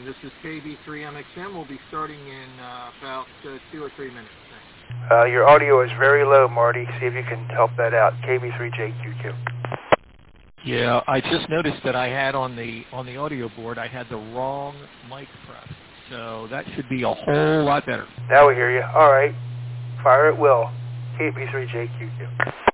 morning. This is KB3MXM. We'll be starting in about 2 or 3 minutes. Your audio is very low, Marty. See if you can help that out. KB3JQQ. Yeah, I just noticed that I had on the audio board, I had the wrong mic pressed. So that should be a whole lot better. Now we hear you. All right. Fire at will. KB3JQQ.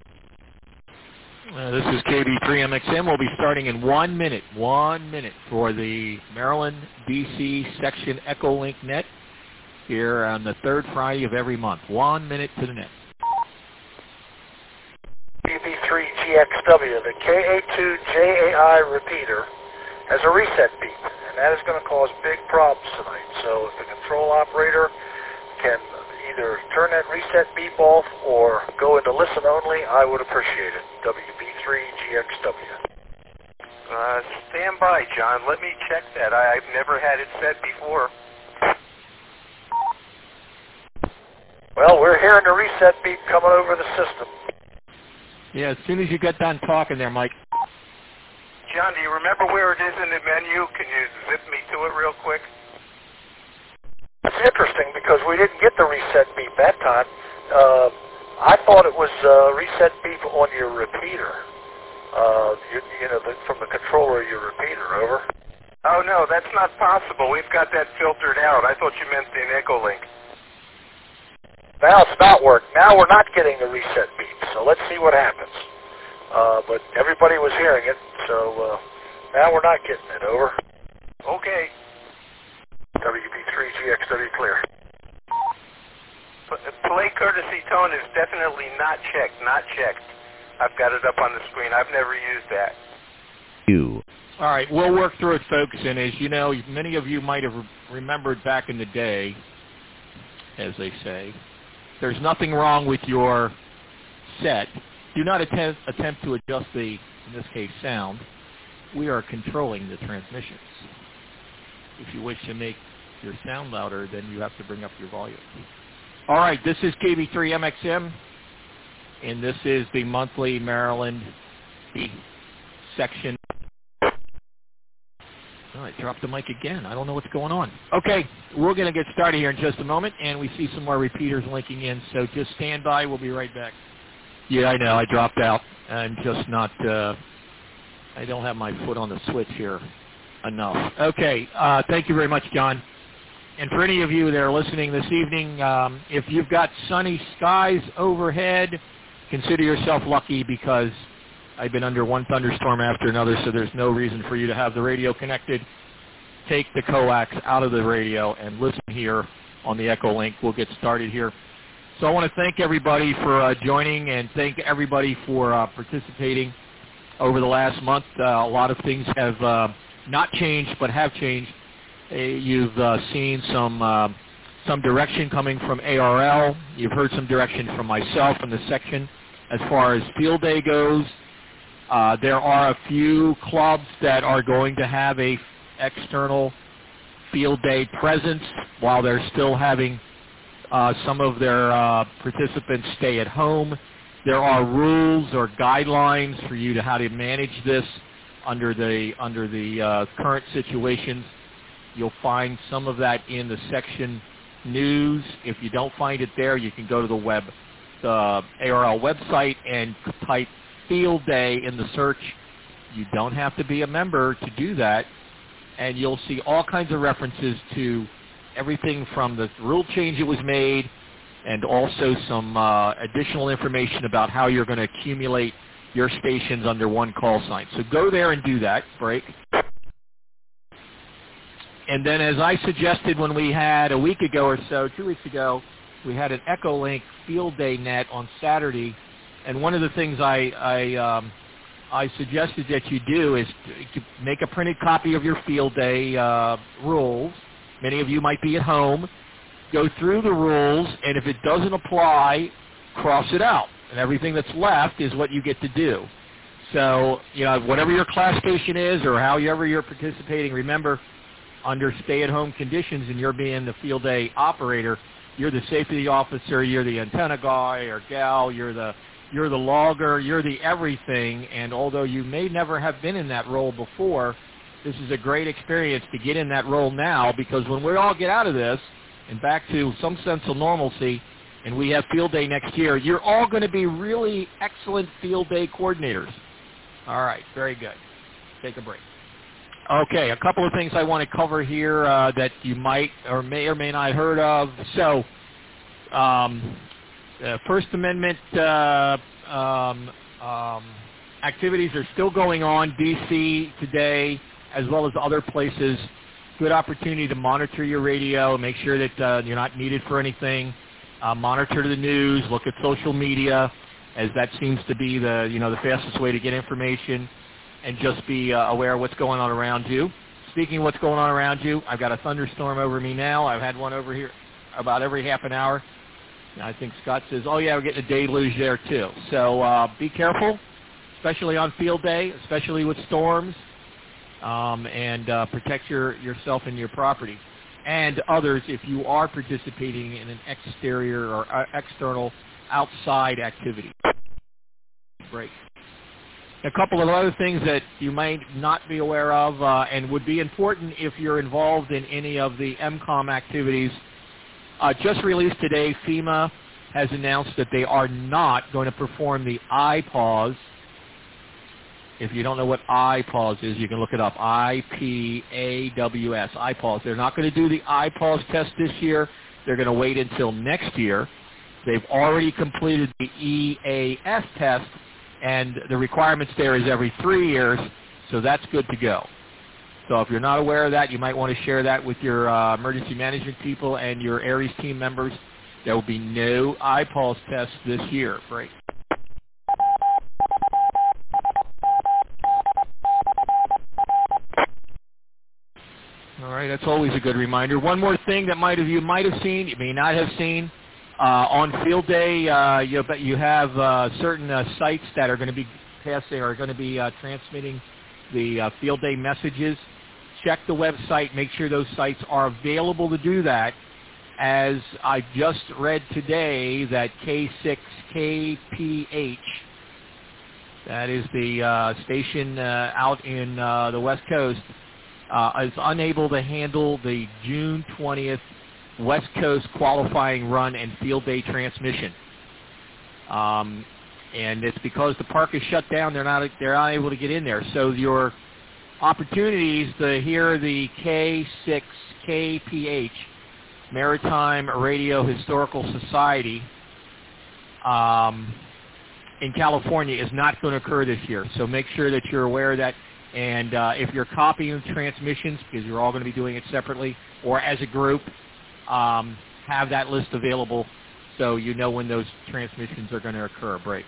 This is KB3MXM. We'll be starting in 1 minute. 1 minute for the Maryland, D.C. section Echolink net here on the third Friday of every month. 1 minute to the net. BB3GXW, the KA2JAI repeater, has a reset beep, and that is going to cause big problems tonight. So if the control operator can either turn that reset beep off or go into listen only, I would appreciate it. WB3GXW. Stand by, John. Let me check that. I've never had it set before. Well, we're hearing the reset beep coming over the system. Yeah, as soon as you get done talking there, Mike. John, do you remember where it is in the menu? Can you zip me to it real quick? It's interesting because we didn't get the reset beep that time. I thought it was reset beep on your repeater. From the controller of your repeater, over. Oh, no, that's not possible. We've got that filtered out. I thought you meant the Echolink. Now it's not working. Now we're not getting the reset beep, so let's see what happens. But everybody was hearing it, so now we're not getting it, over. Okay. WB3GXW clear. Play courtesy tone is definitely not checked, not checked. I've got it up on the screen. I've never used that. All right, we'll work through it, folks, and as you know, many of you might have remembered back in the day, as they say, there's nothing wrong with your set. Do not attempt to adjust the, in this case, sound. We are controlling the transmissions. If you wish to make your sound louder, then you have to bring up your volume. All right, this is KB3MXM, and this is the monthly Maryland section. Oh, I dropped the mic again. I don't know what's going on. Okay, we're going to get started here in just a moment, and we see some more repeaters linking in, so just stand by. We'll be right back. Yeah, I know. I dropped out. I'm just not, I don't have my foot on the switch here enough. Okay, thank you very much, John. And for any of you that are listening this evening, if you've got sunny skies overhead, consider yourself lucky because I've been under one thunderstorm after another, so there's no reason for you to have the radio connected. Take the coax out of the radio and listen here on the Echolink. We'll get started here. So I want to thank everybody for joining and thank everybody for participating over the last month. A lot of things have not changed but have changed. You've seen some direction coming from ARL. You've heard some direction from myself in the section as far as field day goes. There are a few clubs that are going to have a external field day presence while they're still having some of their participants stay at home. There are rules or guidelines for you to how to manage this under the current situations. You'll find some of that in the section news. If you don't find it there, you can go to the ARL website and type field day in the search. You don't have to be a member to do that, and you'll see all kinds of references to everything from the rule change that was made and also some additional information about how you're going to accumulate your stations under one call sign. So go there and do that, break. And then as I suggested when we had a week ago or so, 2 weeks ago, we had an Echolink field day net on Saturday. And one of the things I suggested that you do is to make a printed copy of your field day rules. Many of you might be at home. Go through the rules, and if it doesn't apply, cross it out. And everything that's left is what you get to do. So, whatever your class station is or however you're participating, remember, under stay-at-home conditions and you're being the field day operator, you're the safety officer, you're the antenna guy or gal, you're the logger, you're the everything, and although you may never have been in that role before, this is a great experience to get in that role now, because when we all get out of this and back to some sense of normalcy and we have field day next year, you're all going to be really excellent field day coordinators. All right, very good. Take a break. Okay, a couple of things I want to cover here that you might or may not have heard of. So, First Amendment activities are still going on, D.C. today, as well as other places. Good opportunity to monitor your radio, make sure that you're not needed for anything. Monitor the news, look at social media, as that seems to be the fastest way to get information, and just be aware of what's going on around you. Speaking of what's going on around you, I've got a thunderstorm over me now. I've had one over here about every half an hour. And I think Scott says, oh, yeah, we're getting a deluge there, too. So be careful, especially on field day, especially with storms, and protect yourself and your property. And others if you are participating in an exterior or external outside activity. Break. A couple of other things that you might not be aware of and would be important if you're involved in any of the MCOM activities. Just released today, FEMA has announced that they are not going to perform the IPAWS. If you don't know what IPAWS is, you can look it up. IPAWS, IPAWS. They're not going to do the IPAWS test this year. They're going to wait until next year. They've already completed the EAS test, and the requirements there is every 3 years, so that's good to go. So if you're not aware of that, you might want to share that with your emergency management people and your ARES team members. There will be no IPAWS tests this year. Break. All right, that's always a good reminder. One more thing that you might have seen, you may not have seen. On field day, you have certain sites that are going to be passing or going to be transmitting the field day messages. Check the website. Make sure those sites are available to do that. As I just read today that K6KPH, that is the station out in the West Coast, is unable to handle the June 20th West Coast qualifying run and field day transmission. And it's because the park is shut down. They're not able to get in there. So your opportunities to hear the K6KPH Maritime Radio Historical Society in California is not going to occur this year. So make sure that you're aware of that. And if you're copying transmissions, because you're all going to be doing it separately or as a group, have that list available so you know when those transmissions are going to occur. Break.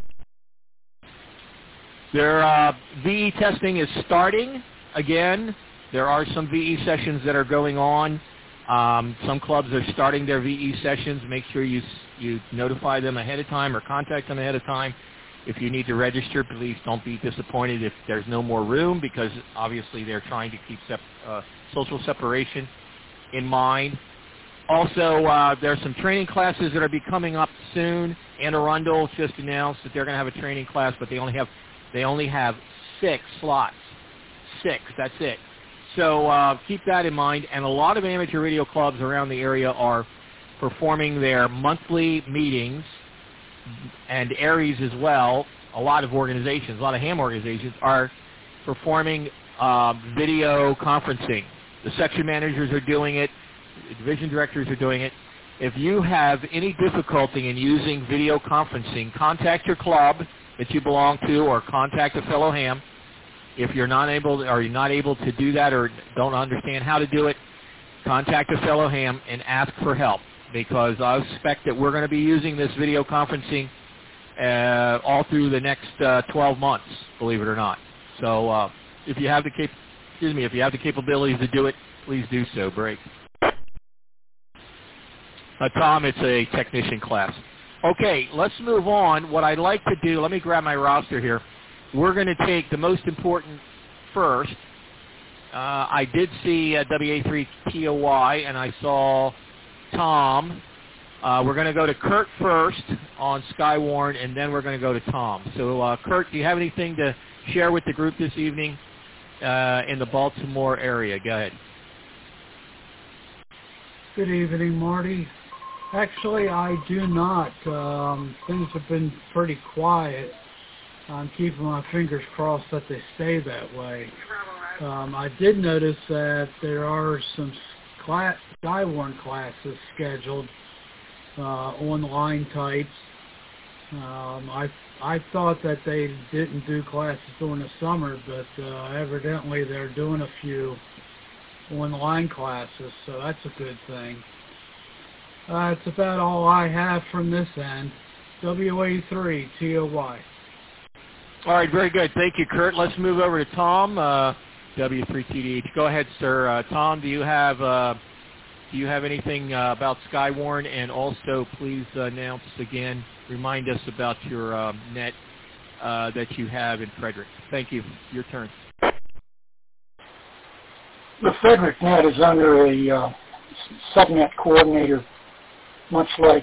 Their VE testing is starting again. There are some VE sessions that are going on. Some clubs are starting their VE sessions. Make sure you notify them ahead of time or contact them ahead of time. If you need to register, please don't be disappointed if there's no more room, because obviously they're trying to keep social separation in mind. Also, there's some training classes that are coming up soon. Anne Arundel just announced that they're going to have a training class, but they only have 6 slots. 6, that's it. So keep that in mind. And a lot of amateur radio clubs around the area are performing their monthly meetings, and ARES as well. A lot of organizations, a lot of ham organizations, are performing video conferencing. The section managers are doing it. The division directors are doing it. If you have any difficulty in using video conferencing, contact your club that you belong to or contact a fellow ham. If you're not able to do that or don't understand how to do it, contact a fellow ham and ask for help, because I suspect that we're going to be using this video conferencing all through the next 12 months, believe it or not. So if you have the capabilities to do it, please do so. Break. Tom, it's a technician class. Okay, let's move on. What I'd like to do, let me grab my roster here. We're going to take the most important first. I did see WA3TOY, and I saw Tom. We're going to go to Kurt first on Skywarn, and then we're going to go to Tom. So, Kurt, do you have anything to share with the group this evening? in the Baltimore area. Go ahead. Good evening, Marty. Actually, I do not. Things have been pretty quiet. I'm keeping my fingers crossed that they stay that way. I did notice that there are some Skywarn classes scheduled, online types. I thought that they didn't do classes during the summer, but evidently they're doing a few online classes, so that's a good thing. It's about all I have from this end. WA3TOY. All right, very good. Thank you, Kurt. Let's move over to Tom, W3TDH. Go ahead, sir. Tom, do you have anything about Skywarn? And also, please announce again, remind us about your net that you have in Frederick. Thank you. Your turn. The Frederick net is under a subnet coordinator, much like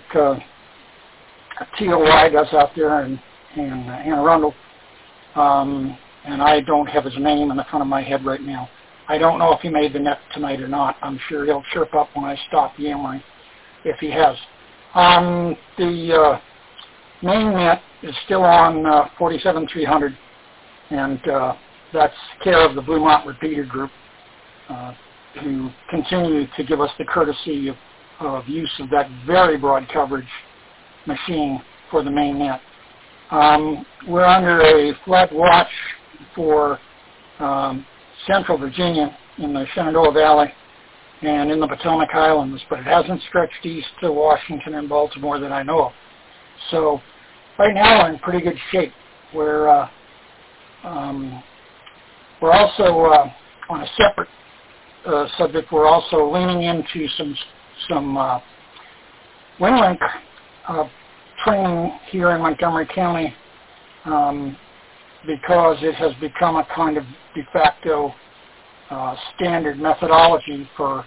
TOI does out there in Anne Arundel. And I don't have his name in the front of my head right now. I don't know if he made the net tonight or not. I'm sure he'll chirp up when I stop yammering, if he has. The main net is still on 47300, and that's care of the Bluemont Repeater Group, who continue to give us the courtesy of use of that very broad coverage machine for the main net. We're under a flat watch for Central Virginia in the Shenandoah Valley and in the Potomac Highlands, but it hasn't stretched east to Washington and Baltimore that I know of. So right now we're in pretty good shape. We're also on a separate subject. We're also leaning into some WinLink training here in Montgomery County, because it has become a kind of de facto standard methodology for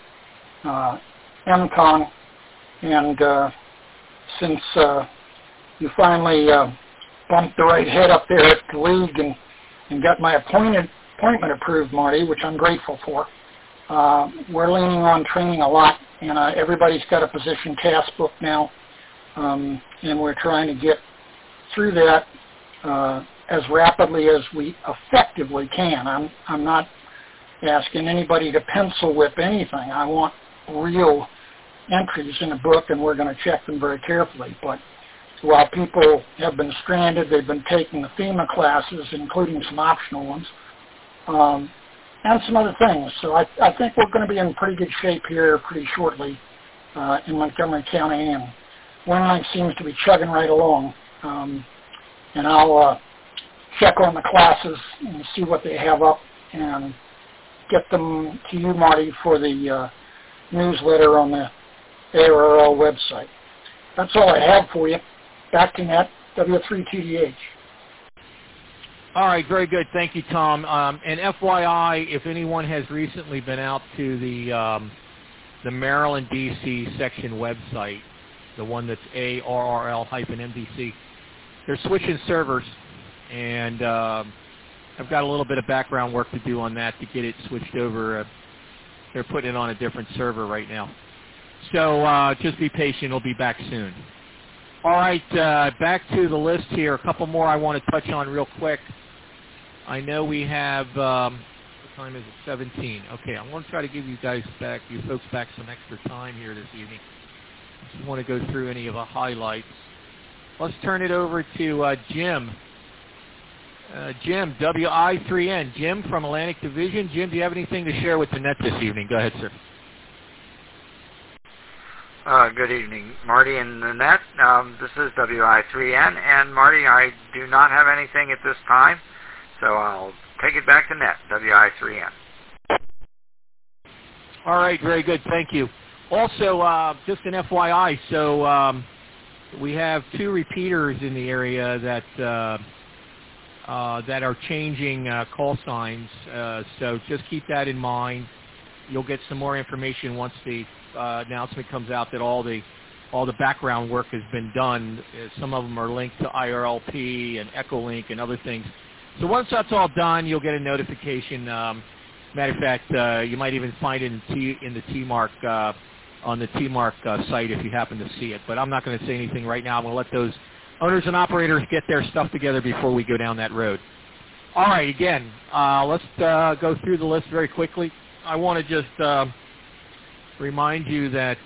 MCON, and since you finally bumped the right head up there at the league and got my appointment approved, Marty, which I'm grateful for, we're leaning on training a lot, and everybody's got a position task book now, and we're trying to get through that as rapidly as we effectively can. I'm not asking anybody to pencil whip anything. I want real entries in the book, and we're going to check them very carefully. But while people have been stranded, they've been taking the FEMA classes, including some optional ones, and some other things. So I think we're going to be in pretty good shape here pretty shortly in Montgomery County, and WinLink seems to be chugging right along. And I'll check on the classes and see what they have up and get them to you, Marty, for the newsletter on the ARRL website. That's all I have for you. Back to net, W3TDH. All right, very good. Thank you, Tom. And FYI, if anyone has recently been out to the Maryland, D.C. section website, the one that's ARRL-MDC, they're switching servers, and I've got a little bit of background work to do on that to get it switched over. They're putting it on a different server right now. So just be patient. It'll be back soon. All right, back to the list here. A couple more I want to touch on real quick. I know we have, what time is it? 17. Okay, I'm going to try to give you folks back some extra time here this evening. I just want to go through any of the highlights. Let's turn it over to Jim. Jim, WI3N. Jim from Atlantic Division. Jim, do you have anything to share with the net this evening? Go ahead, sir. Good evening, Marty and the net. This is WI3N, and Marty, I do not have anything at this time, so I'll take it back to net, WI3N. All right, very good. Thank you. Also, just an FYI, so we have 2 repeaters in the area that are changing call signs, so just keep that in mind. You'll get some more information once the announcement comes out that all the background work has been done. Some of them are linked to IRLP and Echolink and other things. So once that's all done, you'll get a notification. Matter of fact, you might even find it in the T-Mark on the T-Mark site if you happen to see it. But I'm not going to say anything right now. I'm going to let those owners and operators get their stuff together before we go down that road. All right, again, let's go through the list very quickly. I want to just remind you that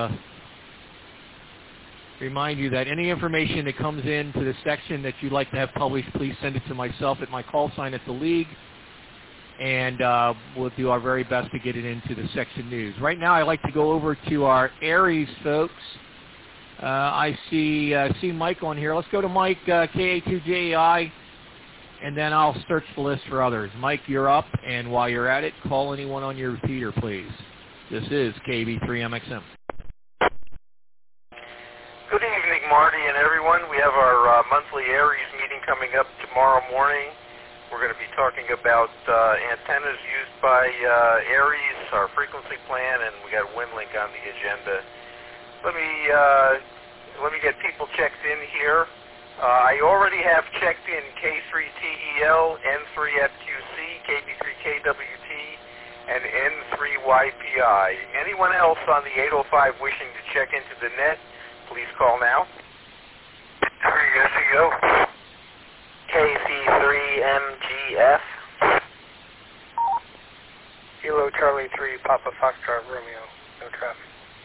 any information that comes into the section that you'd like to have published, please send it to myself at my call sign at the League, and we'll do our very best to get it into the section news. Right now, I'd like to go over to our Aries folks. I see Mike on here. Let's go to Mike, KA2JAI, and then I'll search the list for others. Mike, you're up, and while you're at it, call anyone on your repeater, please. This is KB3MXM. Good evening, Marty and everyone. We have our monthly Aries meeting coming up tomorrow morning. We're going to be talking about antennas used by Aries, our frequency plan, and we got WinLink on the agenda. Let me get people checked in here. I already have checked in K3TEL, N3FQC, KB3KWT, and N3YPI. Anyone else on the 805 wishing to check into the net, please call now. 3SEO. KC3MGF. Kilo Charlie 3, Papa Foxtrot Romeo. No traffic.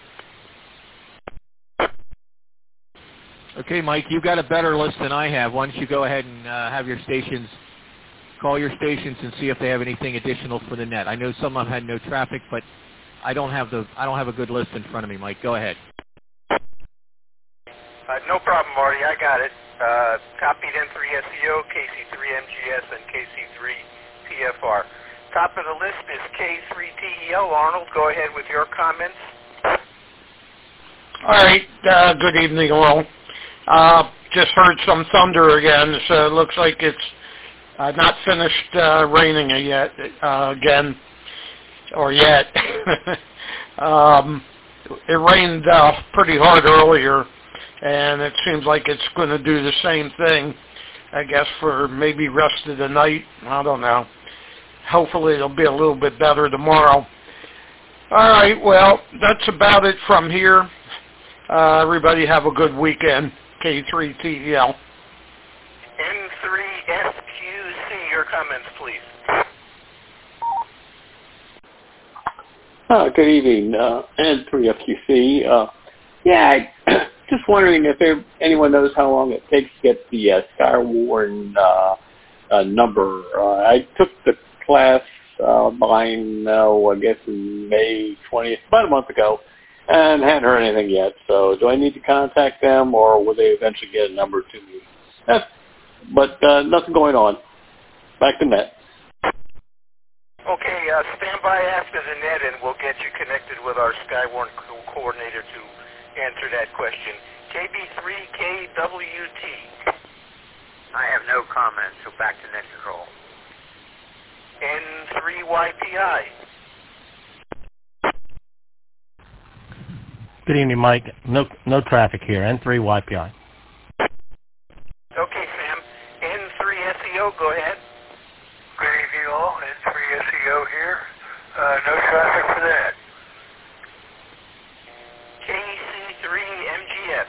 Okay, Mike, you've got a better list than I have. Why don't you go ahead and have your stations, call your stations and see if they have anything additional for the net. I know some of them had no traffic, but I don't have a good list in front of me, Mike. Go ahead. No problem, Marty. I got it. Copied N3SEO, KC3MGS, and KC3PFR. Top of the list is K3TEL. Arnold, go ahead with your comments. All right. Good evening, all. Just heard some thunder again, so it looks like it's not finished raining yet. Again, or yet. It rained pretty hard earlier, and it seems like it's going to do the same thing, I guess, for maybe rest of the night. I don't know. Hopefully it'll be a little bit better tomorrow. All right, well, that's about it from here. Everybody have a good weekend. K3TEL. N3SQC, your comments, please. Good evening, N3FQC. Just wondering if anyone knows how long it takes to get the Skywarn number. I took the class I guess in May 20th, about a month ago, and hadn't heard anything yet. So do I need to contact them, or will they eventually get a number to me? But nothing going on. Back to net. Okay, stand by after the net, and we'll get you connected with our Skywarn coordinator to answer that question. KB3KWT. I have no comments, so back to net control. N3YPI. Good evening, Mike. No traffic here. N3YPI. Okay, Sam. N3SEO, go ahead. Good evening, all. N3SEO here. No traffic for that. KC3MGS.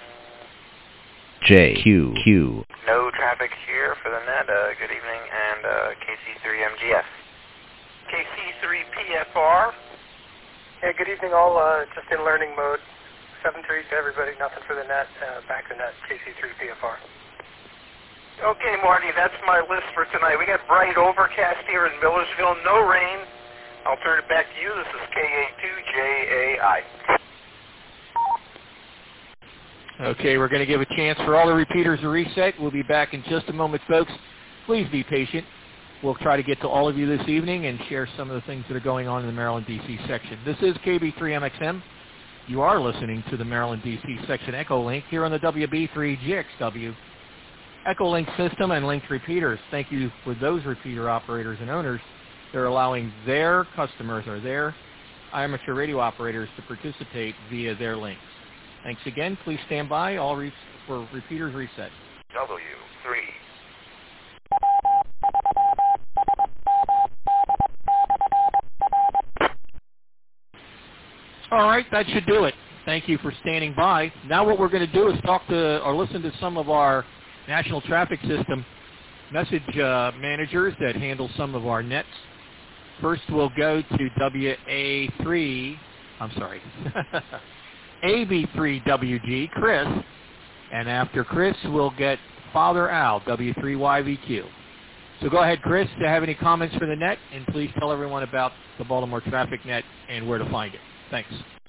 JQQ. No traffic here for the net. Good evening, and KC3MGF. KC3PFR. Yeah, good evening, all. Just in learning mode. 7-3 to everybody. Nothing for the net. Back to net. KC3PFR. Okay, Marty, that's my list for tonight. We got bright overcast here in Millersville. No rain. I'll turn it back to you. This is KA2JAI. Okay, we're going to give a chance for all the repeaters to reset. We'll be back in just a moment, folks. Please be patient. We'll try to get to all of you this evening and share some of the things that are going on in the Maryland, D.C. section. This is KB3MXM. You are listening to the Maryland, D.C. section Echolink here on the WB3GXW Echolink system and linked repeaters. Thank you for those repeater operators and owners that are allowing their customers or their amateur radio operators to participate via their links. Thanks again. Please stand by for repeaters reset. W3. All right, that should do it. Thank you for standing by. Now what we're going to do is talk to or listen to some of our National Traffic System message managers that handle some of our nets. First, we'll go to AB3WG, Chris. And after Chris, we'll get Father Al, W3YVQ. So go ahead, Chris, to have any comments for the net, and please tell everyone about the Baltimore Traffic Net and where to find it. Thanks.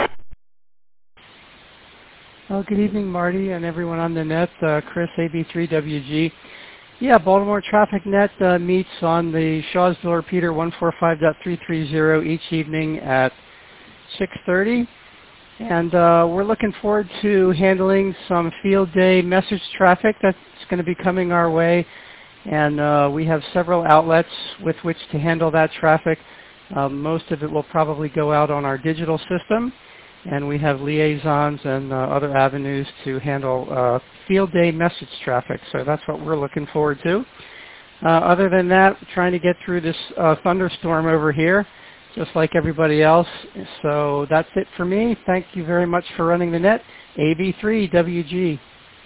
Well, good evening, Marty, and everyone on the net. Chris, AB3WG. Yeah, Baltimore Traffic Net meets on the Shawsville repeater 145.330 each evening at 6:30. And we're looking forward to handling some field day message traffic that's going to be coming our way. And we have several outlets with which to handle that traffic. Most of it will probably go out on our digital system. And we have liaisons and other avenues to handle field day message traffic. So that's what we're looking forward to. Other than that, trying to get through this thunderstorm over here, just like everybody else. So that's it for me. Thank you very much for running the net. AB3WG.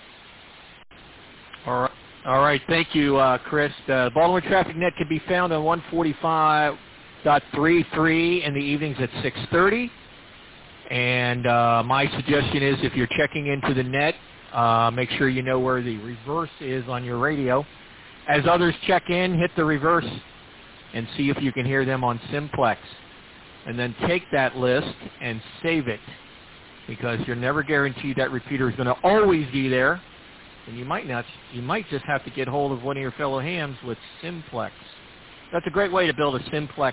All right. Thank you, Chris. The Baltimore Traffic Net can be found on 145.33 in the evenings at 6:30. And my suggestion is if you're checking into the net, make sure you know where the reverse is on your radio. As others check in, hit the reverse and see if you can hear them on Simplex. And then take that list and save it, because you're never guaranteed that repeater is going to always be there. And you might just have to get hold of one of your fellow hams with Simplex. That's a great way to build a Simplex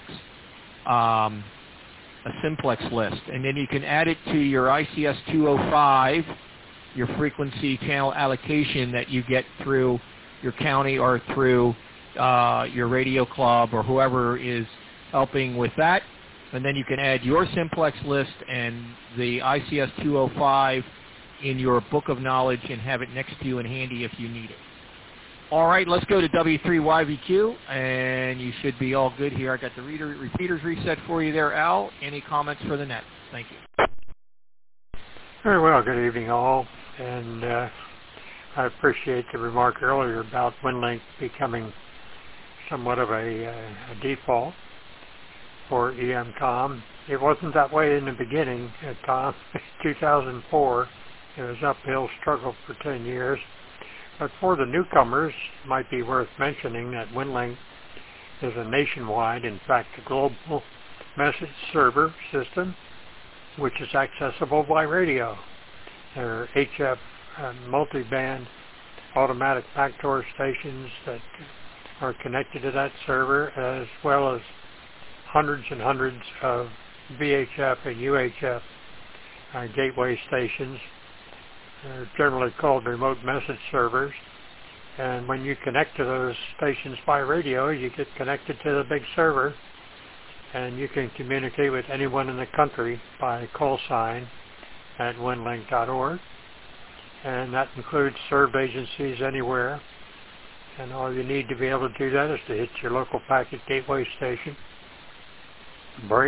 list. And then you can add it to your ICS 205, your frequency channel allocation that you get through your county or through your radio club or whoever is helping with that. And then you can add your Simplex list and the ICS 205 in your book of knowledge and have it next to you and handy if you need it. All right, let's go to W3YVQ, and you should be all good here. I got the repeaters reset for you there, Al. Any comments for the net? Thank you. Very well. Good evening, all. And I appreciate the remark earlier about WinLink becoming somewhat of a default for EMCOM. It wasn't that way in the beginning, Tom. 2004, it was an uphill struggle for 10 years. But for the newcomers, it might be worth mentioning that WinLink is a nationwide, in fact, a global message server system, which is accessible by radio. There are HF multi-band automatic backdoor stations that are connected to that server, as well as hundreds and hundreds of VHF and UHF gateway stations. They're generally called remote message servers. And when you connect to those stations by radio, you get connected to the big server, and you can communicate with anyone in the country by call sign at winlink.org. And that includes served agencies anywhere. And all you need to be able to do that is to hit your local packet gateway station, break.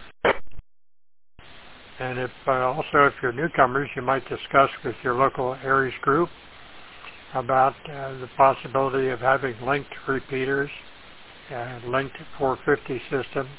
And if you're newcomers, you might discuss with your local ARES group about the possibility of having linked repeaters, linked 450 systems,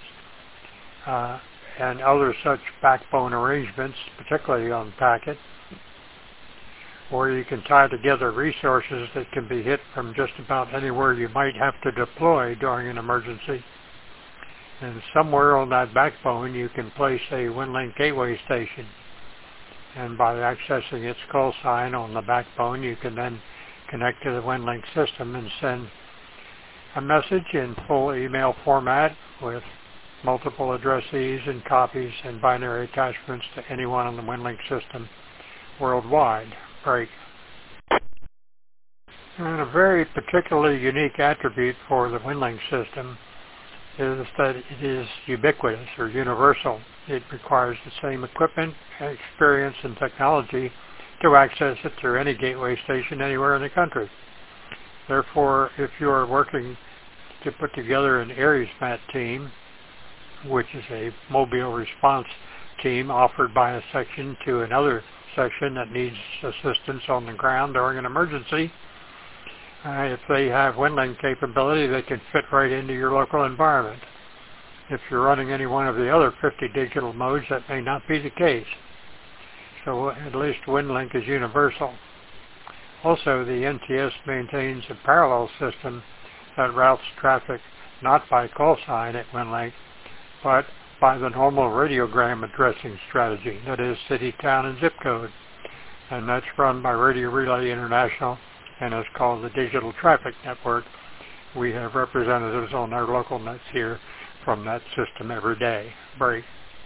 and other such backbone arrangements, particularly on packet, where you can tie together resources that can be hit from just about anywhere you might have to deploy during an emergency. And somewhere on that backbone you can place a WinLink gateway station. And by accessing its call sign on the backbone, you can then connect to the WinLink system and send a message in full email format with multiple addressees and copies and binary attachments to anyone on the WinLink system worldwide. Break. And a very particularly unique attribute for the WinLink system is that it is ubiquitous or universal. It requires the same equipment, experience, and technology to access it through any gateway station anywhere in the country. Therefore, if you are working to put together an ARESMAT team, which is a mobile response team offered by a section to another section that needs assistance on the ground during an emergency. If they have WinLink capability, they can fit right into your local environment. If you're running any one of the other 50 digital modes, that may not be the case. So at least WinLink is universal. Also, the NTS maintains a parallel system that routes traffic not by call sign at WinLink, but by the normal radiogram addressing strategy, that is city, town, and zip code. And that's run by Radio Relay International and is called the Digital Traffic Network. We have representatives on our local nets here from that system every day. Break.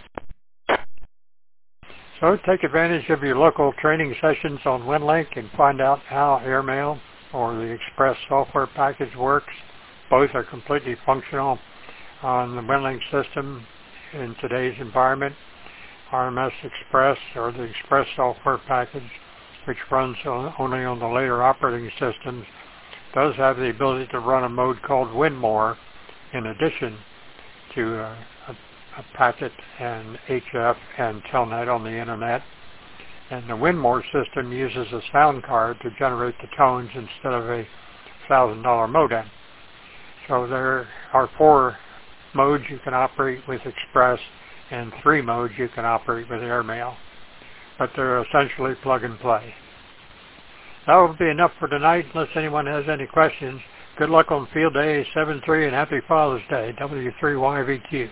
So take advantage of your local training sessions on WinLink and find out how AirMail or the Express software package works. Both are completely functional on the WinLink system in today's environment. RMS Express or the Express software package, which runs only on the later operating systems, does have the ability to run a mode called WinMore in addition to a packet and HF and Telnet on the internet. And the WinMore system uses a sound card to generate the tones instead of a $1,000 modem. So there are 4 modes you can operate with Express and 3 modes you can operate with AirMail. But they're essentially plug and play. That will be enough for tonight unless anyone has any questions. Good luck on Field Day 7-3 and Happy Father's Day, W3YVQ.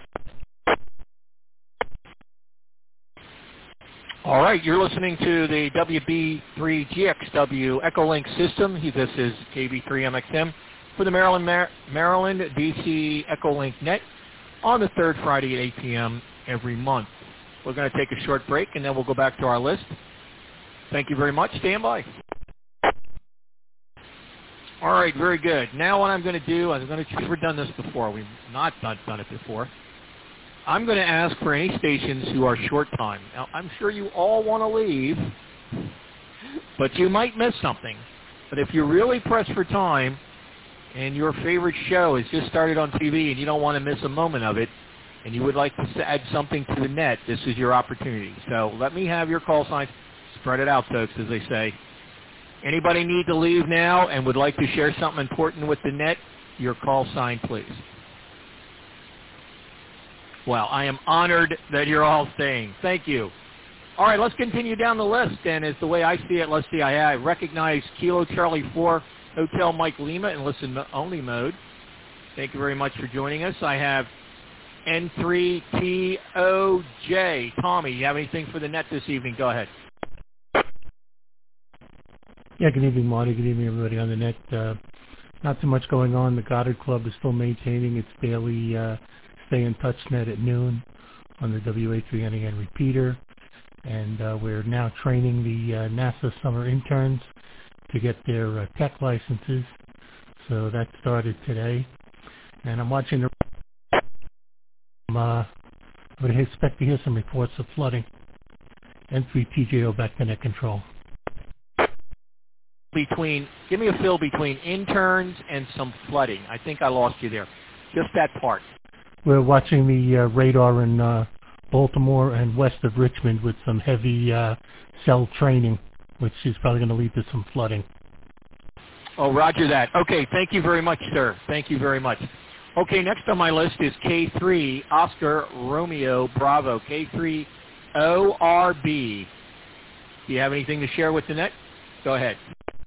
All right, you're listening to the WB3GXW Echolink system. This is KB3MXM for the Maryland DC Echolink Net on the third Friday at 8 p.m. every month. We're going to take a short break, and then we'll go back to our list. Thank you very much. Stand by. All right, very good. Now what I'm going to do, we've never done this before. We've not done it before. I'm going to ask for any stations who are short time. Now, I'm sure you all want to leave, but you might miss something. But if you're really pressed for time and your favorite show has just started on TV and you don't want to miss a moment of it, and you would like to add something to the net, this is your opportunity. So let me have your call signs. Spread it out, folks, as they say. Anybody need to leave now and would like to share something important with the net? Your call sign, please. Well, I am honored that you're all staying. Thank you. All right, let's continue down the list. And as the way I see it, let's see, I recognize Kilo Charlie 4 Hotel Mike Lima in listen-only mode. Thank you very much for joining us. I have N3TOJ. Tommy, you have anything for the net this evening? Go ahead. Yeah, good evening, Marty. Good evening, everybody on the net. Not too much going on. The Goddard Club is still maintaining its daily Stay in Touch net at noon on the WA3NEN repeater. And we're now training the NASA summer interns to get their tech licenses. So that started today. And I'm watching the... I would expect to hear some reports of flooding. N3TJO back to net control. Give me a fill between interns and some flooding. I think I lost you there. Just that part. We're watching the radar in Baltimore and west of Richmond with some heavy cell training, which is probably going to lead to some flooding. Oh, roger that. Okay, thank you very much, sir. Thank you very much. Okay, next on my list is K3 Oscar Romeo Bravo, K3 ORB. Do you have anything to share with the net? Go ahead.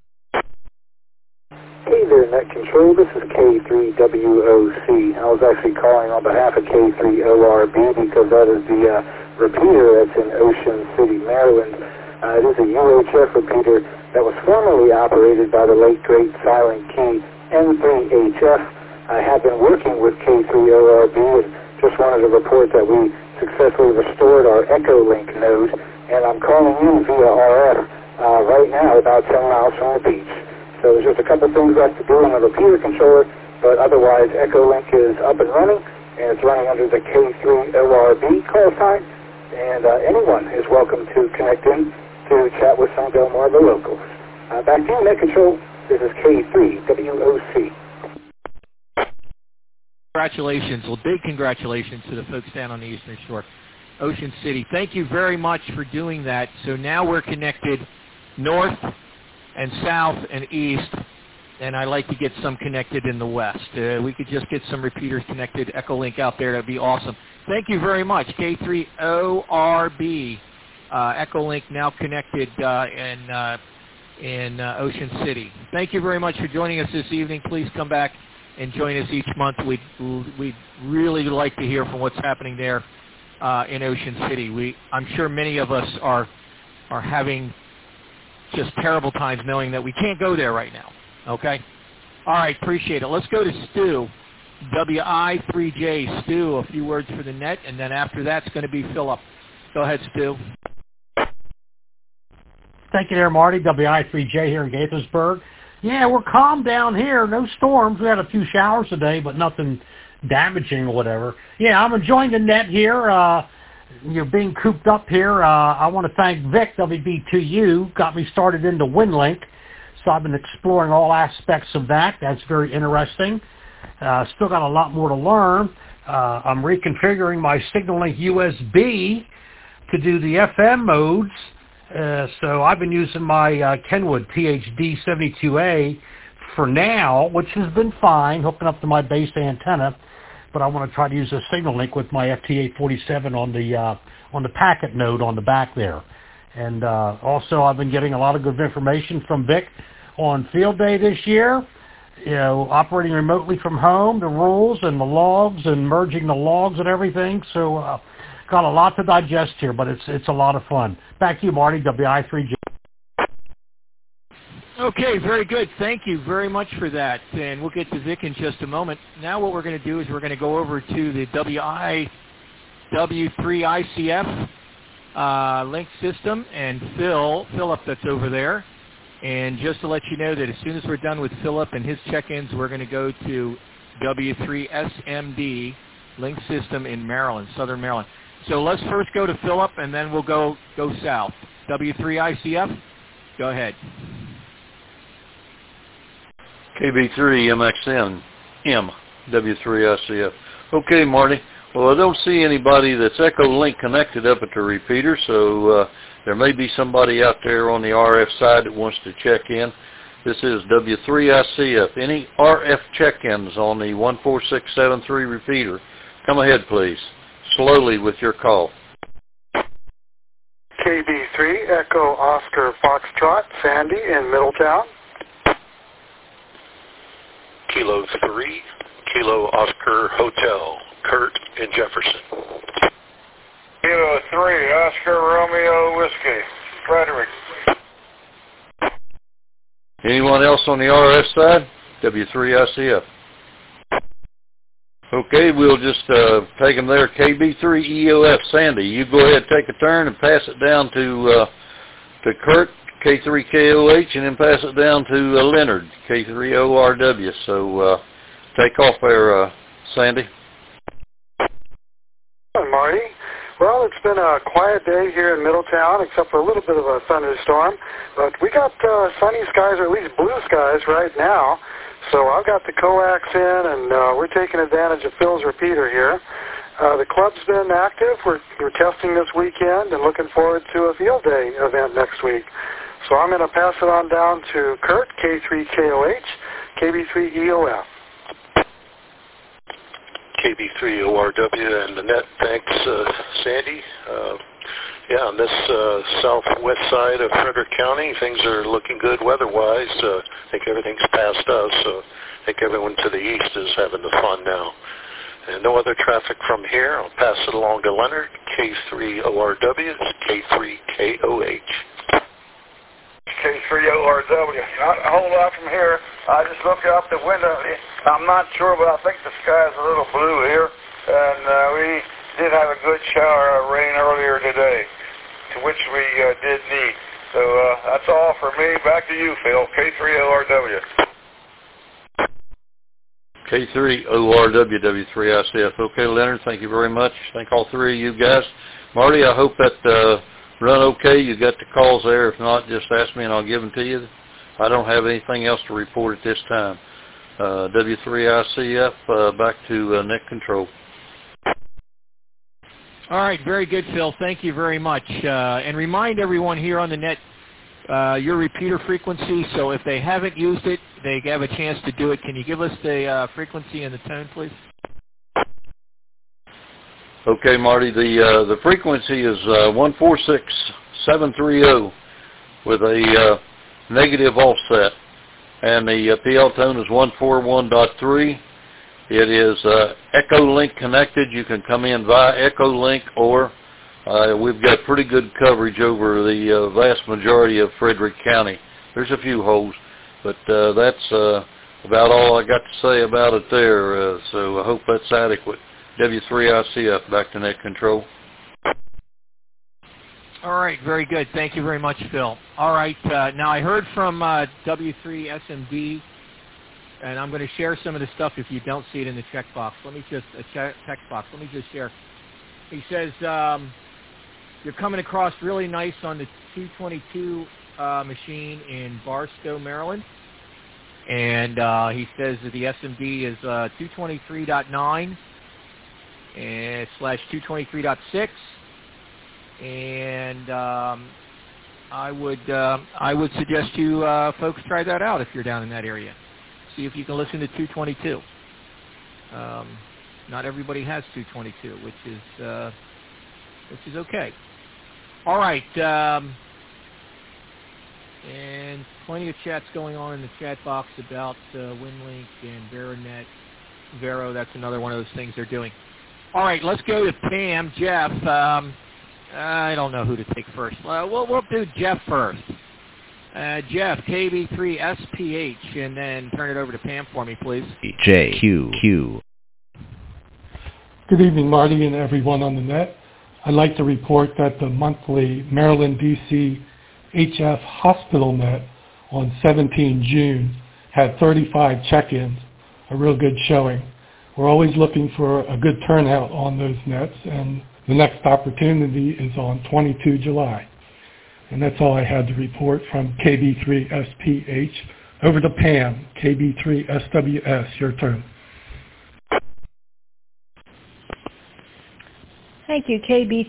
Hey there, Net Control. This is K3WOC. I was actually calling on behalf of K3ORB because that is the repeater that's in Ocean City, Maryland. It is a UHF repeater that was formerly operated by the late, great Silent Key N3HF. I have been working with K3ORB and just wanted to report that we successfully restored our Echolink node, and I'm calling in via RF right now about 10 miles from the beach. So there's just a couple things left to do on the repeater controller, but otherwise Echolink is up and running, and it's running under the K3ORB call sign, and anyone is welcome to connect in to chat with some Delmarva locals. Back to you, Net Control. This is K3WOC. Congratulations. Well, big congratulations to the folks down on the Eastern Shore. Ocean City. Thank you very much for doing that. So now we're connected north and south and east, and I'd like to get some connected in the west. We could just get some repeaters connected, Echolink out there. That would be awesome. Thank you very much. K3ORB, Echolink now connected in Ocean City. Thank you very much for joining us this evening. Please come back and join us each month. We'd really like to hear from what's happening there in Ocean City. I'm sure many of us are having just terrible times knowing that we can't go there right now. Okay? All right, appreciate it. Let's go to Stu, WI3J. Stu, a few words for the net, and then after that's going to be Philip. Go ahead, Stu. Thank you there, Marty. WI3J here in Gaithersburg. Yeah, we're calm down here. No storms. We had a few showers today, but nothing damaging or whatever. Yeah, I'm enjoying the net here. Being cooped up here. I want to thank Vic, WB2U, got me started into WinLink. So I've been exploring all aspects of that. That's very interesting. Still got a lot more to learn. I'm reconfiguring my SignalLink USB to do the FM modes. So I've been using my Kenwood PHD72A for now, which has been fine, hooking up to my base antenna. But I want to try to use a SignalLink with my FT847 on the packet node on the back there. And also I've been getting a lot of good information from Vic on field day this year. Operating remotely from home, the rules and the logs and merging the logs and everything. So got a lot to digest here, but it's a lot of fun. Back to you, Marty, WI3J. Okay, very good. Thank you very much for that. And we'll get to Vic in just a moment. Now what we're going to do is we're going to go over to the W3ICF link system and Philip that's over there. And just to let you know that as soon as we're done with Philip and his check-ins, we're going to go to W3SMD link system in Maryland, Southern Maryland. So let's first go to Philip, and then we'll go south. W3ICF, go ahead. KB3MXN, M, W3ICF. Okay, Marty. Well, I don't see anybody that's Echolink connected up at the repeater, so there may be somebody out there on the RF side that wants to check in. This is W3ICF. Any RF check-ins on the 14673 repeater, come ahead, please. Slowly with your call. KB3, Echo Oscar Foxtrot, Sandy in Middletown. Kilo 3, Kilo Oscar Hotel, Kurt in Jefferson. Kilo 3, Oscar Romeo Whiskey, Frederick. Anyone else on the RF side? W3ICF. Okay, we'll just take them there. KB3EOF, Sandy, you go ahead, take a turn, and pass it down to Kurt, K3KOH, and then pass it down to Leonard, K3ORW. So take off there, Sandy. Hi, Marty. Well, it's been a quiet day here in Middletown, except for a little bit of a thunderstorm. But we got sunny skies, or at least blue skies right now. So I've got the coax in, and we're taking advantage of Phil's repeater here. The club's been active. We're testing this weekend and looking forward to a field day event next week. So I'm going to pass it on down to Kurt, K3KOH, KB3EOF. KB3ORW and the net. Thanks, Sandy. Yeah, on this southwest side of Frederick County, things are looking good weather-wise. I think everything's past us, so I think everyone to the east is having the fun now. And no other traffic from here. I'll pass it along to Leonard, K3ORW, K3KOH. K3ORW. Not a whole lot from here. I just look out the window. I'm not sure, but I think the sky's a little blue here. And we did have a good shower of rain earlier today, to which we did need. So that's all for me. Back to you, Phil. K3ORW. K3ORW, W3ICF. Okay, Leonard, thank you very much. Thank all three of you guys. Marty, I hope that run okay. You got the calls there. If not, just ask me and I'll give them to you. I don't have anything else to report at this time. W3ICF, back to net control. All right, very good, Phil. Thank you very much. And remind everyone here on the net your repeater frequency, so if they haven't used it, they have a chance to do it. Can you give us the frequency and the tone, please? Okay, Marty. The frequency is 146730 with a negative offset, and the PL tone is 141.3. It is Echolink connected. You can come in via Echolink, or we've got pretty good coverage over the vast majority of Frederick County. There's a few holes, but that's about all I got to say about it there. So I hope that's adequate. W3ICF, back to net control. All right, very good. Thank you very much, Phil. All right, now I heard from W3SMD, and I'm going to share some of the stuff if you don't see it in the checkbox. Let me just text box. Let me just share. He says you're coming across really nice on the 222 machine in Barstow, Maryland, and he says that the SMD is 223.9 and /223.6. And I would suggest you folks try that out if you're down in that area. See if you can listen to 222. Not everybody has 222, which is okay. All right, and plenty of chats going on in the chat box about WinLink and VeroNet. Vero, that's another one of those things they're doing. All right, let's go to Pam. Jeff. I don't know who to take first. We'll do Jeff first. Jeff, KB3SPH, and then turn it over to Pam for me, please. JQQ. Good evening, Marty, and everyone on the net. I'd like to report that the monthly Maryland DC HF Hospital Net on 17 June had 35 check-ins, a real good showing. We're always looking for a good turnout on those nets, and the next opportunity is on 22 July. And that's all I had to report from KB3SPH. Over to Pam, KB3SWS, your turn. Thank you,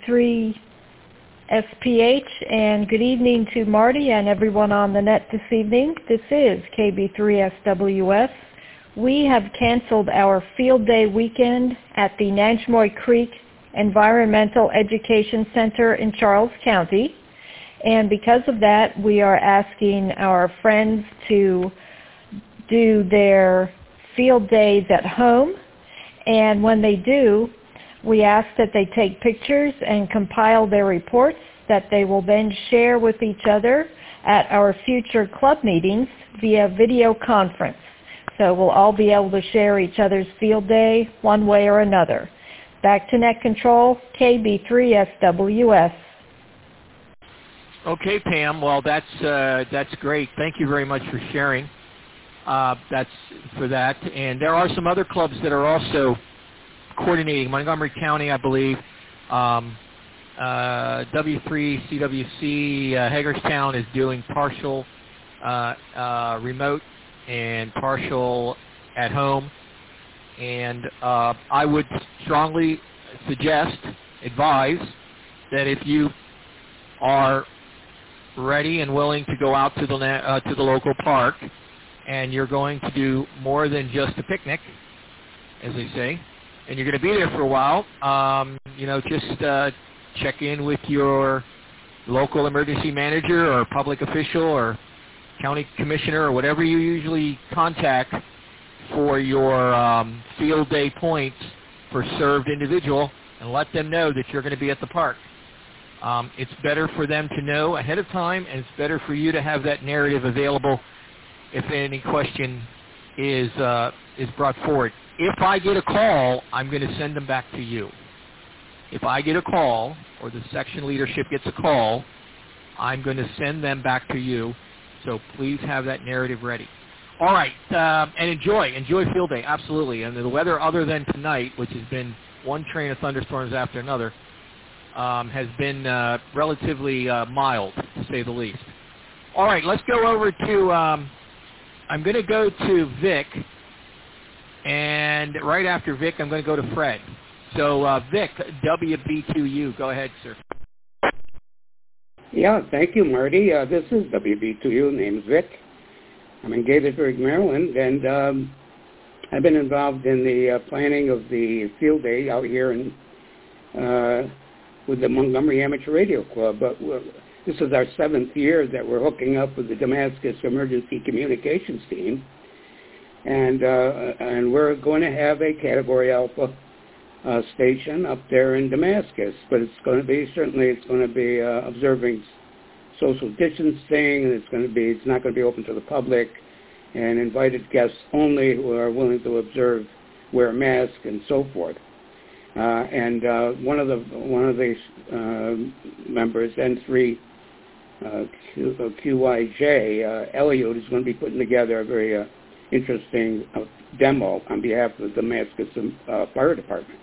KB3SPH, and good evening to Marty and everyone on the net this evening. This is KB3SWS. We have canceled our field day weekend at the Nanjemoy Creek Environmental Education Center in Charles County, and because of that we are asking our friends to do their field days at home, and when they do, we ask that they take pictures and compile their reports that they will then share with each other at our future club meetings via video conference. So we'll all be able to share each other's field day one way or another. Back to net control, KB3SWS. Okay, Pam. Well, that's great. Thank you very much for sharing. That's for that. And there are some other clubs that are also coordinating. Montgomery County, I believe. W3CWC Hagerstown is doing partial remote and partial at home. And I would strongly advise that if you are ready and willing to go out to the local park, and you're going to do more than just a picnic, as they say, and you're going to be there for a while, just check in with your local emergency manager or public official or county commissioner or whatever you usually contact for your field day points for served individual, and let them know that you're going to be at the park. It's better for them to know ahead of time, and it's better for you to have that narrative available if any question is brought forward. If I get a call, I'm going to send them back to you. If I get a call, or the section leadership gets a call, I'm going to send them back to you. So please have that narrative ready. All right, and enjoy field day, absolutely. And the weather, other than tonight, which has been one train of thunderstorms after another, has been relatively mild, to say the least. All right, let's go over to, I'm going to go to Vic, and right after Vic, I'm going to go to Fred. So, Vic, WB2U, go ahead, sir. Yeah, thank you, Marty. This is WB2U. Name's Vic. I'm in Gaithersburg, Maryland, and I've been involved in the planning of the field day out here in, with the Montgomery Amateur Radio Club. But this is our 7th year that we're hooking up with the Damascus Emergency Communications Team, and we're going to have a Category Alpha station up there in Damascus, but it's going to be observing social distancing, and it's not going to be open to the public, and invited guests only who are willing to observe, wear a mask, and so forth. And one of the members, N3 QYJ, Elliot, is going to be putting together a very interesting demo on behalf of the Damascus Fire Department.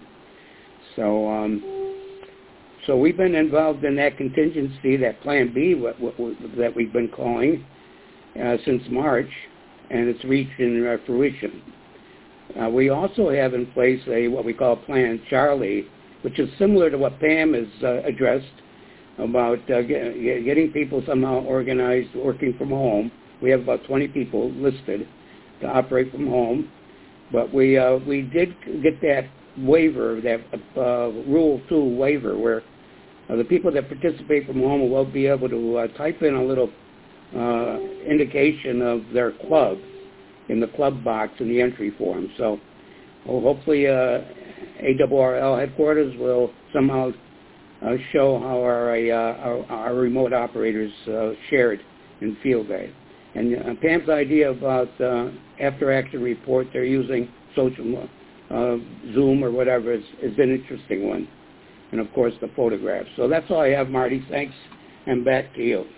So we've been involved in that contingency, that Plan B, that we've been calling since March, and it's reaching fruition. We also have in place what we call Plan Charlie, which is similar to what Pam has addressed about getting people somehow organized, working from home. We have about 20 people listed to operate from home, but we did get that waiver, that Rule 2 waiver, where the people that participate from home will be able to type in a little indication of their club in the club box in the entry form. So hopefully ARRL headquarters will somehow show how our remote operators shared in field day. And Pam's idea about after-action report, they're using social Zoom or whatever is an interesting one. And, of course, the photographs. So that's all I have, Marty. Thanks, and back to you.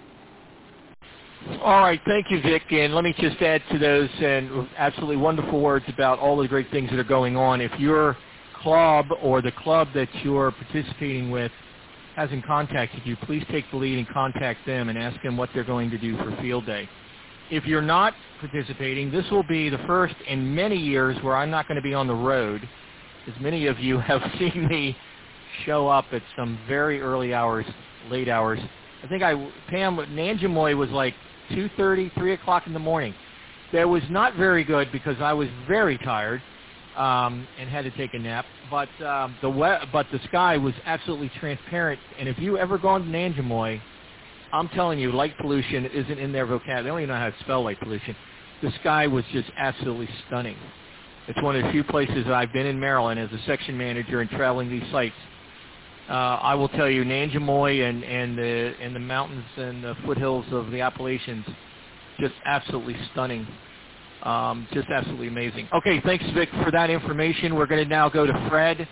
All right. Thank you, Vic. And let me just add to those, and absolutely wonderful words about all the great things that are going on. If your club or the club that you're participating with hasn't contacted you, please take the lead and contact them and ask them what they're going to do for field day. If you're not participating, this will be the first in many years where I'm not going to be on the road, as many of you have seen me show up at some very early hours, late hours. I think Pam, Nanjamoy was like 2:30, 3 o'clock in the morning. That was not very good because I was very tired and had to take a nap. But the sky was absolutely transparent. And if you ever gone to Nanjamoy, I'm telling you, light pollution isn't in their vocabulary. They don't even know how to spell light pollution. The sky was just absolutely stunning. It's one of the few places that I've been in Maryland as a section manager and traveling these sites. I will tell you, Nanjamoy and the mountains and the foothills of the Appalachians, just absolutely stunning. Just absolutely amazing. Okay, thanks, Vic, for that information. We're going to now go to Fred,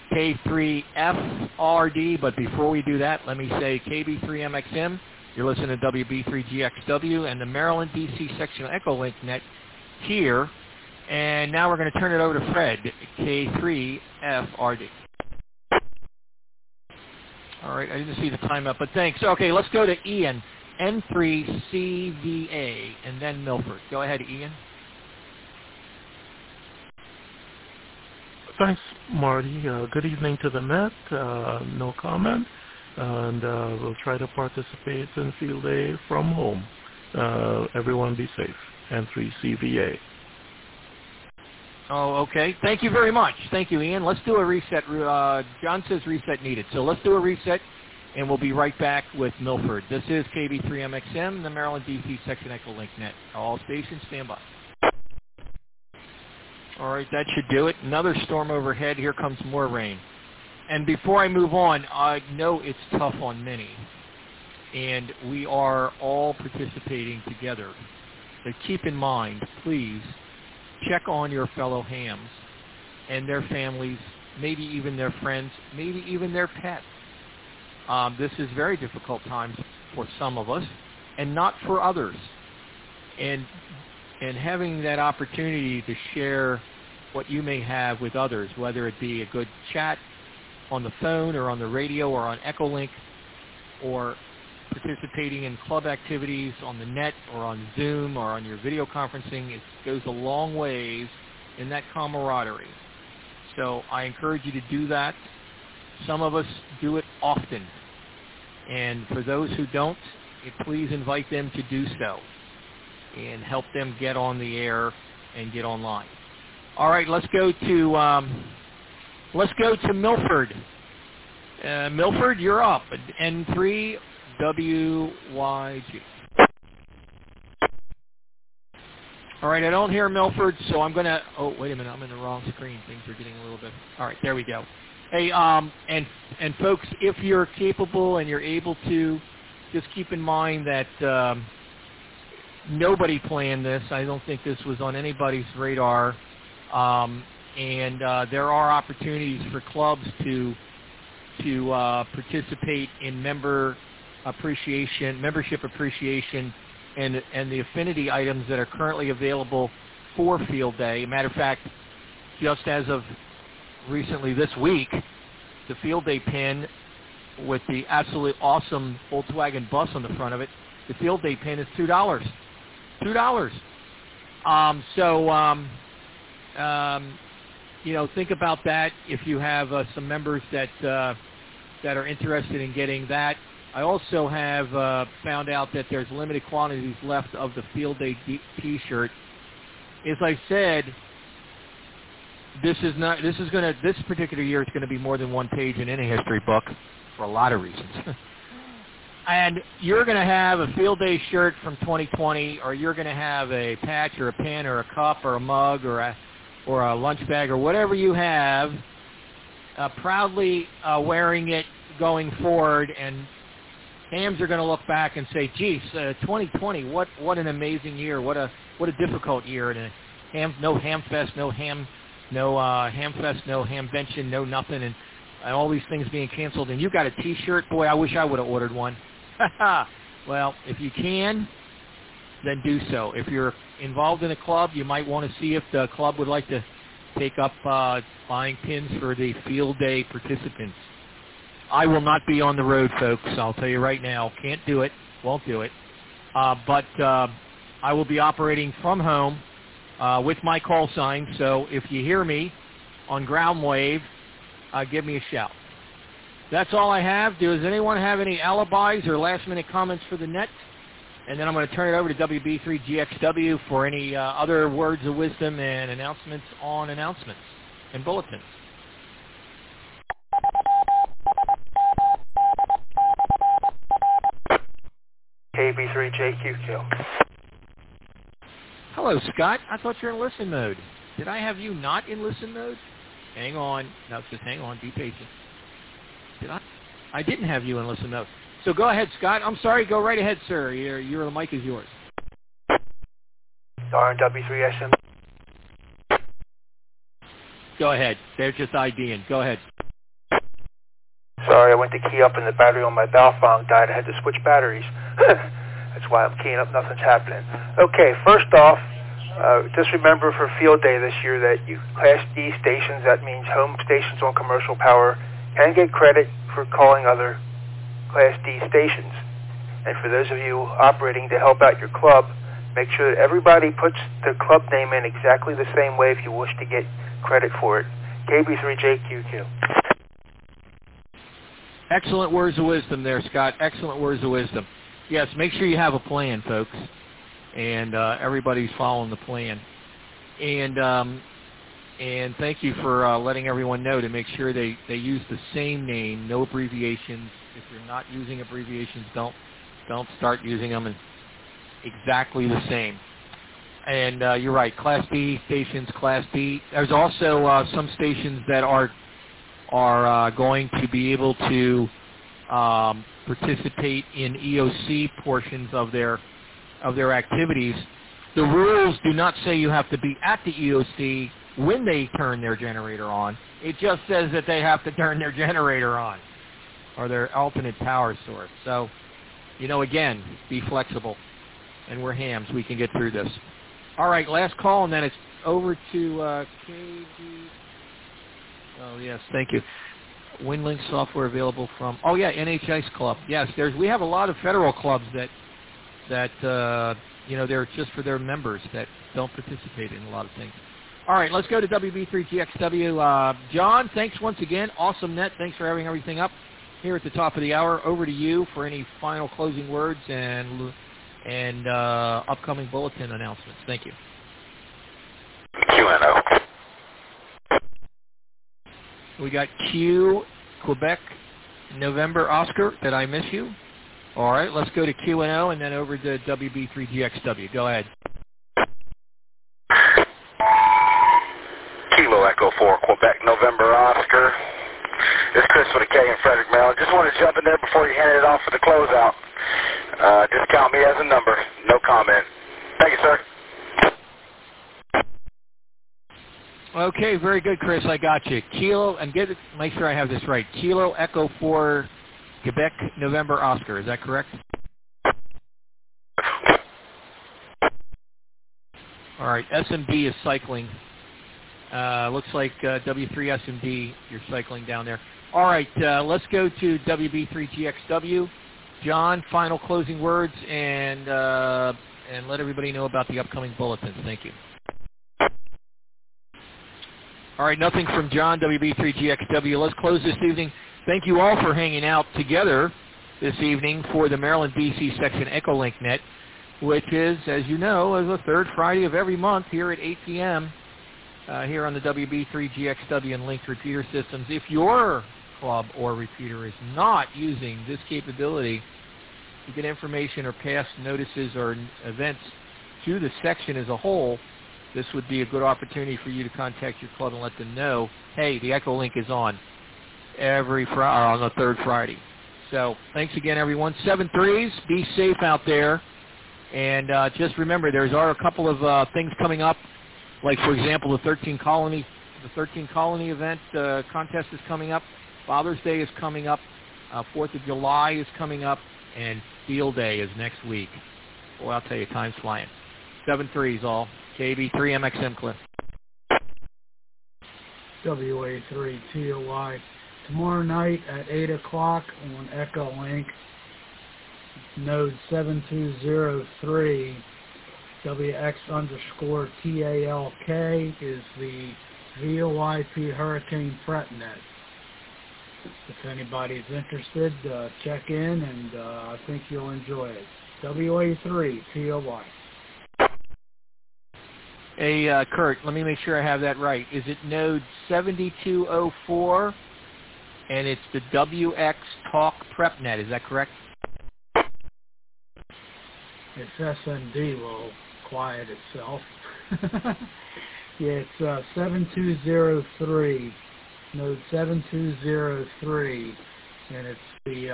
K3FRD, but before we do that, let me say KB3MXM. You're listening to WB3GXW and the Maryland, D.C. section of Echolink Net here. And now we're going to turn it over to Fred, K3FRD. All right, I didn't see the time up, but thanks. Okay, let's go to Ian, N3CVA, and then Milford. Go ahead, Ian. Thanks, Marty. Good evening to the net. No comment. And we'll try to participate in field day from home. Everyone be safe. N3CVA. Oh, okay. Thank you very much. Thank you, Ian. Let's do a reset. John says reset needed. So let's do a reset, and we'll be right back with Milford. This is KB3MXM, the Maryland, D.C. section Echolink Net. All stations, stand by. All right, that should do it. Another storm overhead. Here comes more rain. And before I move on, I know it's tough on many, and we are all participating together. So keep in mind, please, check on your fellow hams and their families, maybe even their friends, maybe even their pets. This is very difficult times for some of us and not for others. And having that opportunity to share what you may have with others, whether it be a good chat on the phone or on the radio or on Echolink, or participating in club activities on the net or on Zoom or on your video conferencing, it goes a long ways in that camaraderie. So I encourage you to do that. Some of us do it often. And for those who don't, please invite them to do so and help them get on the air and get online. All right, let's go to Milford. Milford, you're up. N3WYG. All right, I don't hear Milford, so I'm going to... Oh, wait a minute, I'm in the wrong screen. Things are getting a little bit... All right, there we go. Hey, and folks, if you're capable and you're able to, just keep in mind that nobody planned this. I don't think this was on anybody's radar. And there are opportunities for clubs to participate in membership appreciation, and the affinity items that are currently available for Field Day. Matter of fact, just as of recently this week, the Field Day pin with the absolutely awesome Volkswagen bus on the front of it, the Field Day pin is $2. $2. Think about that if you have some members that are interested in getting that. I also have found out that there's limited quantities left of the Field Day T-shirt. As I said, this particular year is going to be more than one page in any history book for a lot of reasons. And you're going to have a Field Day shirt from 2020, or you're going to have a patch or a pin or a cup or a mug or a lunch bag or whatever you have, proudly wearing it going forward, and hams are going to look back and say, geez, 2020, what an amazing year, what a difficult year, and no Hamfest, no Hamfest, no Hamvention, no nothing, and all these things being canceled, and you got a T-shirt. Boy, I wish I would have ordered one. Well, if you can, then do so. If you're involved in a club, you might want to see if the club would like to take up buying pins for the Field Day participants. I will not be on the road, folks. I'll tell you right now. Can't do it. Won't do it. But I will be operating from home with my call sign. So if you hear me on ground wave, give me a shout. That's all I have. Does anyone have any alibis or last-minute comments for the net? And then I'm going to turn it over to WB3GXW for any other words of wisdom and announcements on announcements and bulletins. KB3JQQ. Hello, Scott. I thought you were in listen mode. Did I have you not in listen mode? Hang on. No, just hang on. Be patient. Did I? I didn't have you in listen mode. So go ahead, Scott. I'm sorry. Go right ahead, sir. The mic is yours. RNW3SM. Go ahead. They're just IDing. Go ahead. Sorry, I went to key up and the battery on my Balfong died. I had to switch batteries. That's why I'm keying up. Nothing's happening. Okay, first off, just remember for Field Day this year that you Class D stations, that means home stations on commercial power, can get credit for calling other Class D stations. And for those of you operating to help out your club, make sure that everybody puts the club name in exactly the same way if you wish to get credit for it. KB3JQQ. Excellent words of wisdom there, Scott. Excellent words of wisdom. Yes, make sure you have a plan, folks, and everybody's following the plan. And thank you for letting everyone know to make sure they use the same name, no abbreviations. If you're not using abbreviations, don't start using them exactly the same. And you're right, Class B stations, Class B. There's also some stations that are going to be able to participate in EOC portions of their activities. The rules do not say you have to be at the EOC when they turn their generator on. It just says that they have to turn their generator on or their alternate power source. So, again, be flexible. And we're hams. We can get through this. All right, last call, and then it's over to KD. Oh, yes, thank you. WinLink software available from, NHS Club. Yes, we have a lot of federal clubs that they're just for their members that don't participate in a lot of things. All right, let's go to WB3GXW. John, thanks once again. Awesome net. Thanks for having everything up here at the top of the hour. Over to you for any final closing words and upcoming bulletin announcements. Thank you. QNO. We got Q, Quebec, November, Oscar. Did I miss you? All right, let's go to QNO and then over to WB3GXW. Go ahead. Kilo Echo 4, Quebec, November, Oscar. It's Chris with a K in Frederick, Maryland. Just want to jump in there before you hand it off for the closeout. Just count me as a number. No comment. Thank you, sir. Okay, very good, Chris. I got you. Kilo, and make sure I have this right. Kilo Echo 4, Quebec, November, Oscar. Is that correct? All right, SMD is cycling. Looks like W3SMD, you're cycling down there. All right, let's go to WB3GXW. John, final closing words, and let everybody know about the upcoming bulletins. Thank you. All right, nothing from John, WB3GXW. Let's close this evening. Thank you all for hanging out together this evening for the Maryland, D.C. section Echolink Net, which is, as you know, is the third Friday of every month here at 8 p.m. Here on the WB3GXW and linked repeater systems. If your club or repeater is not using this capability to get information or pass notices or events to the section as a whole, this would be a good opportunity for you to contact your club and let them know, hey, the Echolink is on every Friday, on the third Friday. So thanks again, everyone. 7-3s, be safe out there. And just remember, there are a couple of things coming up. Like, for example, the 13 Colony event contest is coming up. Father's Day is coming up. 4th of July is coming up. And Field Day is next week. Well, I'll tell you, time's flying. 7-3s all. KB3MXM Cliff. WA3TOY. Tomorrow night at 8 o'clock on Echolink, node 7203. WX_TALK is the VoIP Hurricane Fretnet. If anybody's interested, check in, and I think you'll enjoy it. WA3TOY. Hey, Kurt, let me make sure I have that right. Is it node 7204, and it's the WX Talk PrepNet, is that correct? It's SMD will quiet itself. Yeah, it's 7203, node 7203, and it's the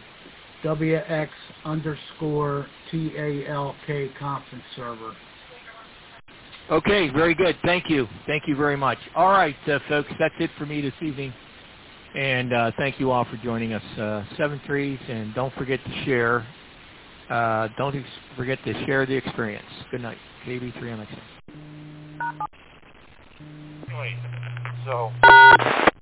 WX_TALK conference server. Okay, very good. Thank you. Thank you very much. All right, folks, that's it for me this evening. And thank you all for joining us. 7-3s, and don't forget to share. Don't forget to share the experience. Good night. KB3MXM. Wait, so...